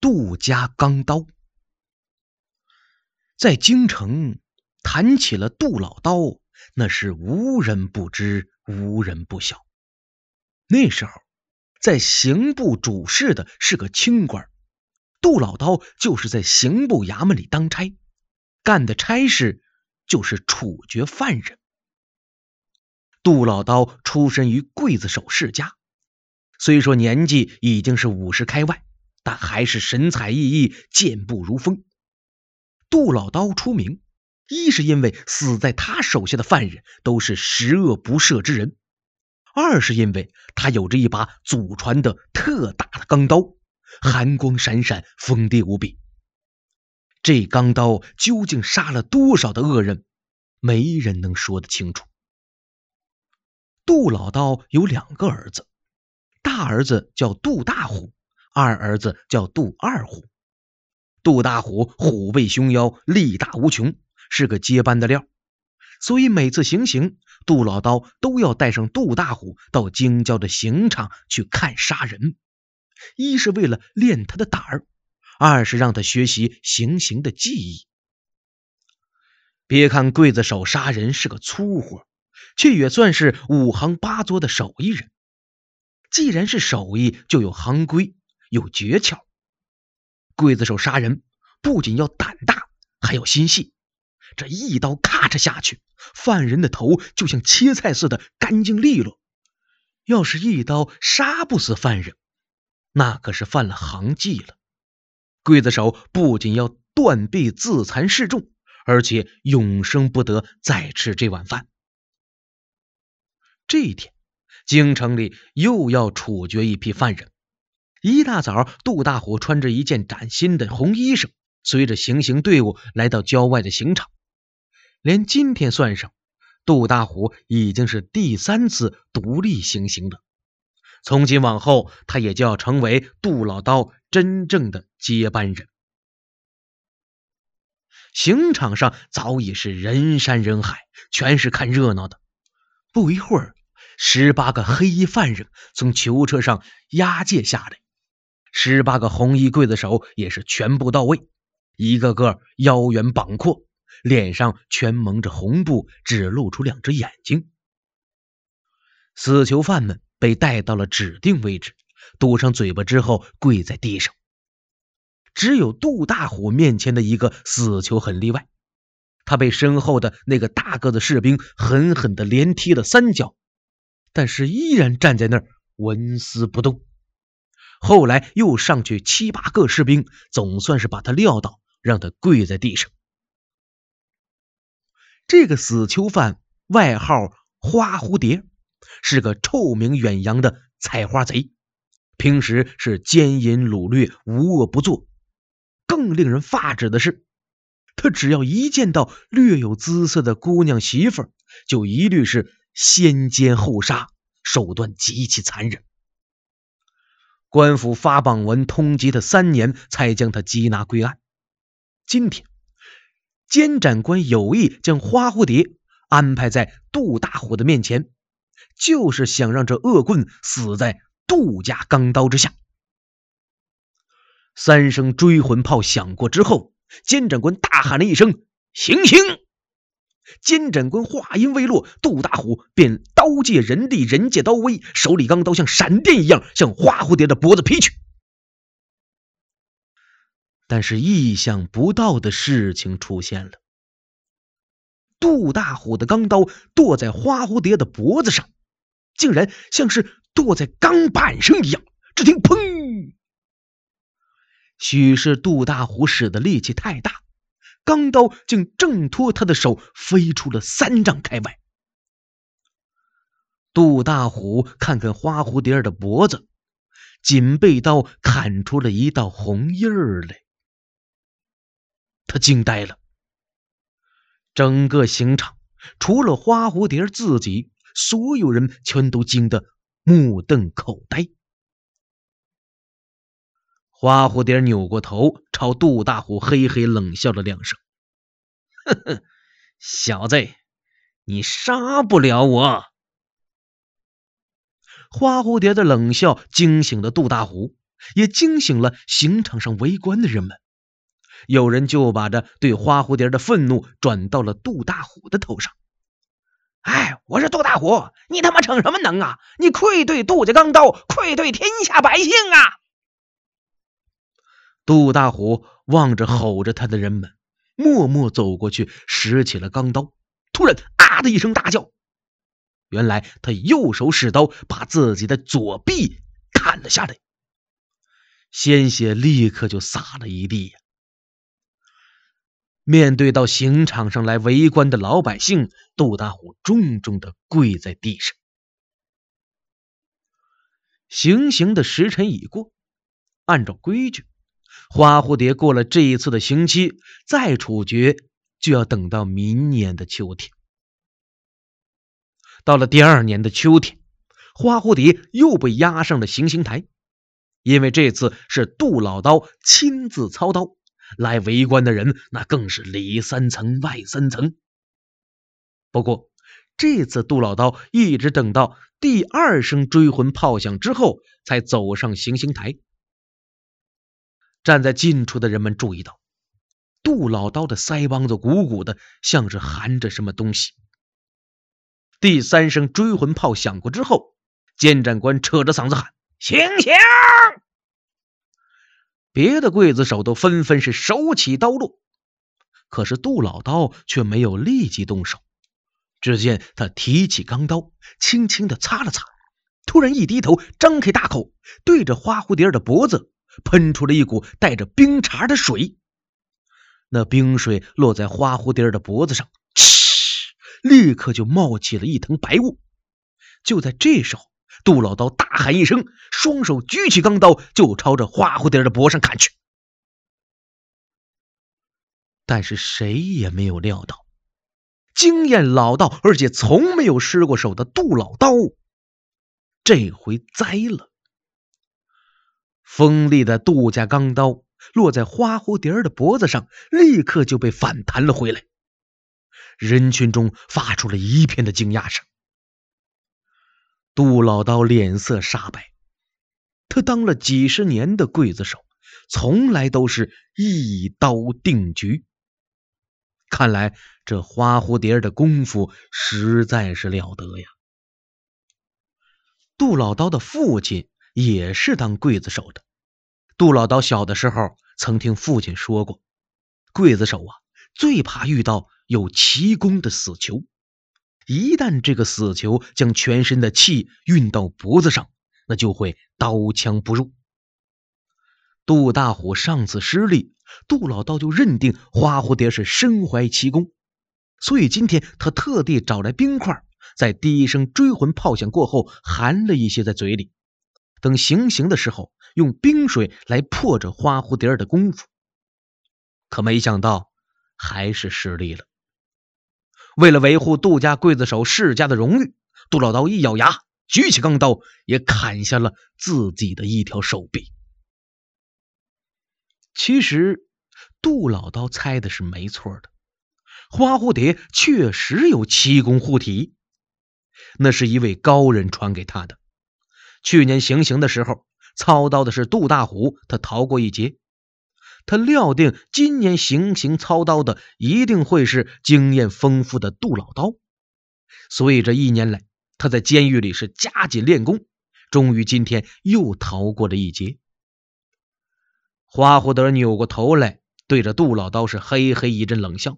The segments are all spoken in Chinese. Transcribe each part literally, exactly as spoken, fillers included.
杜家钢刀。在京城谈起了杜老刀，那是无人不知，无人不晓。那时候在刑部主事的是个清官，杜老刀就是在刑部衙门里当差，干的差事就是处决犯人。杜老刀出身于刽子手世家，虽说年纪已经是五十开外，但还是神采奕奕，健步如风。杜老刀出名，一是因为死在他手下的犯人都是十恶不赦之人，二是因为他有着一把祖传的特大的钢刀，寒光闪闪，锋利无比。这钢刀究竟杀了多少的恶人，没人能说得清楚。杜老刀有两个儿子，大儿子叫杜大虎，二儿子叫杜二虎。杜大虎虎背熊腰，力大无穷，是个接班的料，所以每次行刑，杜老刀都要带上杜大虎到京郊的刑场去看杀人，一是为了练他的胆儿，二是让他学习行刑的技艺。别看刽子手杀人是个粗活，却也算是五行八作的手艺人。既然是手艺，就有行规，有诀窍。刽子手杀人不仅要胆大，还要心细。这一刀咔嚓下去，犯人的头就像切菜似的干净利落。要是一刀杀不死犯人，那可是犯了行忌了。刽子手不仅要断臂自残示众，而且永生不得再吃这碗饭。这一天，京城里又要处决一批犯人。一大早，杜大虎穿着一件崭新的红衣裳，随着行刑队伍来到郊外的刑场。连今天算上，杜大虎已经是第三次独立行刑了。从今往后，他也就要成为杜老刀真正的接班人。刑场上早已是人山人海，全是看热闹的。不一会儿，十八个黑衣犯人从囚车上押解下来，十八个红衣刽子手也是全部到位，一个个腰圆膀阔，脸上全蒙着红布，只露出两只眼睛。死囚犯们被带到了指定位置，堵上嘴巴之后跪在地上。只有杜大虎面前的一个死囚很例外，他被身后的那个大个子士兵狠狠地连踢了三脚，但是依然站在那儿纹丝不动。后来又上去七八个士兵，总算是把他撂倒，让他跪在地上。这个死囚犯外号花蝴蝶，是个臭名远扬的采花贼，平时是奸淫掳掠，无恶不作。更令人发指的是，他只要一见到略有姿色的姑娘媳妇儿，就一律是先奸后杀，手段极其残忍。官府发榜文通缉他三年，才将他缉拿归案。今天监斩官有意将花蝴蝶安排在杜大虎的面前，就是想让这恶棍死在杜家钢刀之下。三声追魂炮响过之后，监斩官大喊了一声行刑。监斩官话音未落，杜大虎便刀借人力，人借刀威，手里钢刀像闪电一样向花蝴蝶的脖子劈去。但是意想不到的事情出现了，杜大虎的钢刀剁在花蝴蝶的脖子上，竟然像是剁在钢板上一样，只听砰！许是杜大虎使的力气太大，钢刀竟挣脱他的手，飞出了三丈开外。杜大虎看看花蝴蝶的脖子，仅被刀砍出了一道红印儿来。他惊呆了。整个刑场除了花蝴蝶自己，所有人全都惊得目瞪口呆。花蝴蝶扭过头，朝杜大虎嘿嘿冷笑了两声：“呵呵，小子，你杀不了我。”花蝴蝶的冷笑惊醒了杜大虎， 也惊醒了刑场上围观的人们。有人就把这对花蝴蝶的愤怒转到了杜大虎的头上。哎，我是杜大虎，你他妈逞什么能啊？你愧对杜家钢刀，愧对天下百姓啊！杜大虎望着吼着他的人们，默默走过去，拾起了钢刀。突然啊的一声大叫，原来他右手使刀把自己的左臂砍了下来，鲜血立刻就洒了一地呀。面对到刑场上来围观的老百姓，杜大虎重重的跪在地上。行刑的时辰已过，按照规矩，花蝴蝶过了这一次的刑期，再处决就要等到明年的秋天。到了第二年的秋天，花蝴蝶又被押上了行刑台，因为这次是杜老刀亲自操刀，来围观的人那更是里三层外三层。不过这次杜老刀一直等到第二声追魂炮响之后才走上行刑台。站在近处的人们注意到，杜老刀的腮帮子鼓鼓的，像是含着什么东西。第三声追魂炮响过之后，监斩官扯着嗓子喊：行刑！别的刽子手都纷纷是手起刀落，可是杜老刀却没有立即动手。只见他提起钢刀，轻轻地擦了擦，突然一低头，张开大口，对着花蝴蝶的脖子喷出了一股带着冰碴的水。那冰水落在花蝴蝶的脖子上，立刻就冒起了一层白雾。就在这时候，杜老刀大喊一声，双手举起钢刀就朝着花蝴蝶的脖上砍去。但是谁也没有料到，经验老道而且从没有失过手的杜老刀这回栽了。锋利的杜家钢刀落在花蝴蝶的脖子上，立刻就被反弹了回来。人群中发出了一片的惊讶声。杜老刀脸色煞白，他当了几十年的刽子手，从来都是一刀定局。看来这花蝴蝶的功夫实在是了得呀。杜老刀的父亲也是当刽子手的。杜老刀小的时候曾听父亲说过，刽子手啊，最怕遇到有奇功的死囚。一旦这个死囚将全身的气运到脖子上，那就会刀枪不入。杜大虎上次失利，杜老刀就认定花蝴蝶是身怀奇功，所以今天他特地找来冰块，在第一声追魂炮响过后含了一些在嘴里，等行刑的时候用冰水来破这花蝴蝶的功夫。可没想到还是失利了。为了维护杜家刽子手世家的荣誉，杜老刀一咬牙，举起钢刀也砍下了自己的一条手臂。其实杜老刀猜的是没错的，花蝴蝶确实有奇功护体，那是一位高人传给他的。去年行刑的时候，操刀的是杜大虎，他逃过一劫。他料定今年行刑操刀的一定会是经验丰富的杜老刀，所以这一年来他在监狱里是加紧练功，终于今天又逃过了一劫。花蝴蝶扭过头来，对着杜老刀是嘿嘿一阵冷笑。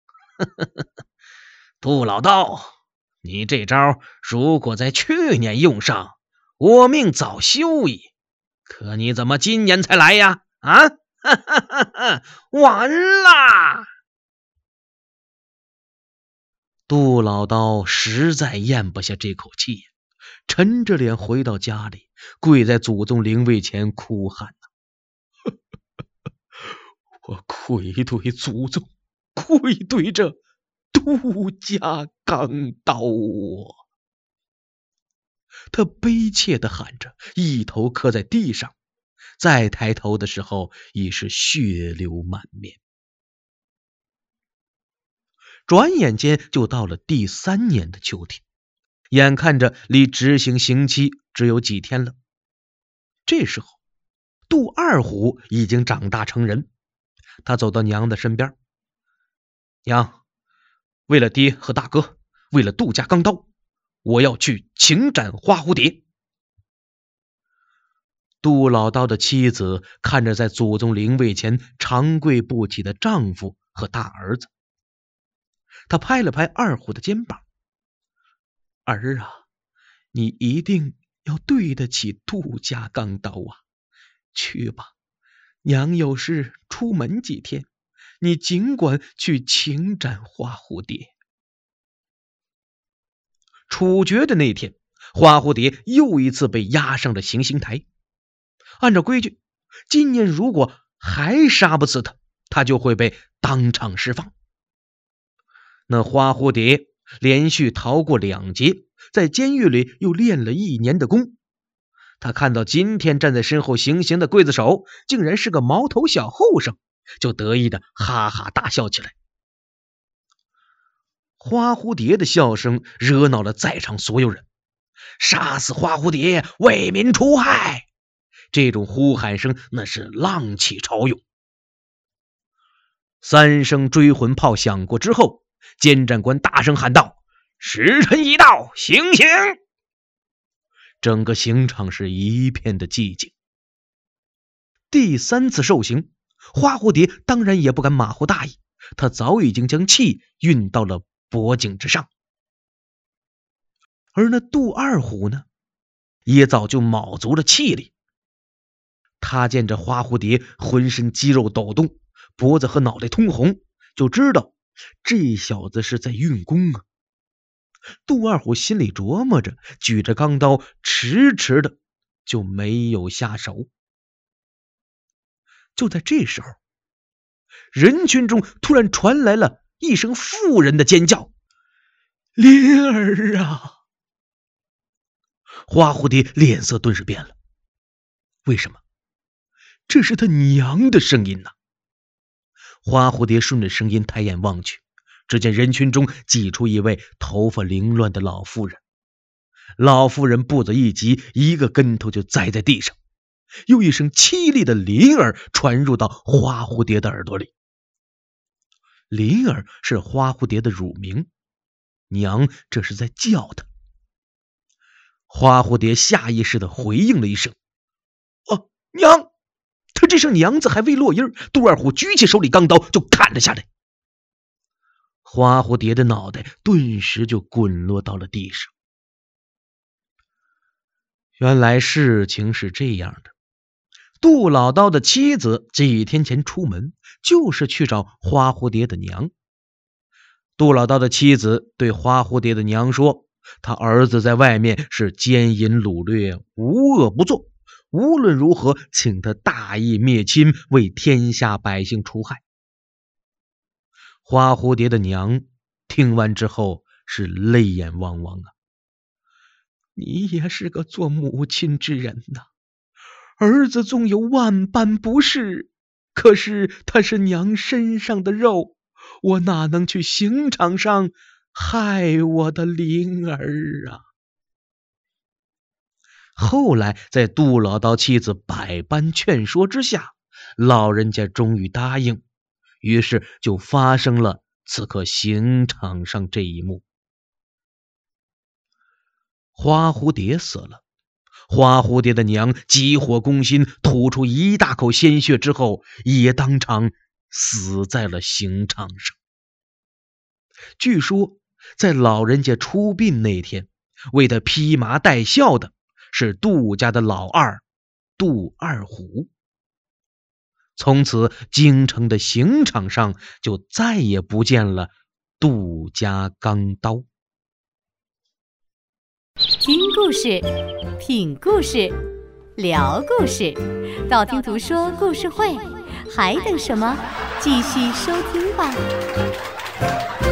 杜老刀，你这招如果在去年用上，我命早休矣，可你怎么今年才来呀？啊，哈哈哈哈，完啦！杜老刀实在咽不下这口气，沉着脸回到家里，跪在祖宗灵位前哭喊。我愧对祖宗，愧对这杜家钢刀啊！他悲切地喊着，一头磕在地上，再抬头的时候已是血流满面。转眼间就到了第三年的秋天，眼看着离执行刑期只有几天了。这时候杜二虎已经长大成人，他走到娘的身边：“娘，为了爹和大哥，为了杜家钢刀，我要去请斩花蝴蝶。”杜老道的妻子看着在祖宗灵位前长跪不起的丈夫和大儿子，她拍了拍二虎的肩膀：“儿啊，你一定要对得起杜家钢刀啊！去吧，娘有事出门几天，你尽管去请斩花蝴蝶。”处决的那天，花蝴蝶又一次被押上了行刑台。按照规矩，今年如果还杀不死他，他就会被当场释放。那花蝴蝶连续逃过两劫，在监狱里又练了一年的功。他看到今天站在身后行刑的刽子手竟然是个毛头小后生，就得意的哈哈大笑起来。花蝴蝶的笑声惹恼了在场所有人，杀死花蝴蝶，为民除害！这种呼喊声那是浪起潮涌。三声追魂炮响过之后，监斩官大声喊道：“时辰已到，行刑！”整个刑场是一片的寂静。第三次受刑，花蝴蝶当然也不敢马虎大意，他早已经将气运到了脖颈之上。而那杜二虎呢，也早就卯足了气力。他见着花蝴蝶浑身肌肉抖动，脖子和脑袋通红，就知道这小子是在运功啊。杜二虎心里琢磨着，举着钢刀迟迟的就没有下手。就在这时候，人群中突然传来了一声妇人的尖叫：“灵儿啊！”花蝴蝶脸色顿时变了。为什么？这是他娘的声音呐！花蝴蝶顺着声音抬眼望去，只见人群中挤出一位头发凌乱的老妇人。老妇人步子一急，一个跟头就栽在地上，又一声凄厉的灵儿传入到花蝴蝶的耳朵里。灵儿是花蝴蝶的乳名，娘这是在叫她。花蝴蝶下意识地回应了一声：“哦，娘！”他这声娘字还未落音，杜二虎举起手里钢刀就砍了下来。花蝴蝶的脑袋顿时就滚落到了地上。原来事情是这样的，杜老道的妻子几天前出门，就是去找花蝴蝶的娘。杜老道的妻子对花蝴蝶的娘说，他儿子在外面是奸淫掳掠，无恶不作，无论如何请他大义灭亲，为天下百姓除害。花蝴蝶的娘听完之后是泪眼汪汪啊！你也是个做母亲之人呐，儿子纵有万般不是，可是他是娘身上的肉，我哪能去刑场上害我的灵儿啊？后来在杜老道妻子百般劝说之下，老人家终于答应，于是就发生了此刻刑场上这一幕。花蝴蝶死了，花蝴蝶的娘急火攻心，吐出一大口鲜血之后，也当场死在了刑场上。据说在老人家出殡那天，为他披麻戴孝的是杜家的老二杜二虎。从此京城的刑场上就再也不见了杜家钢刀。 听故事，品故事，聊故事，道听途说故事会，还等什么？继续收听吧。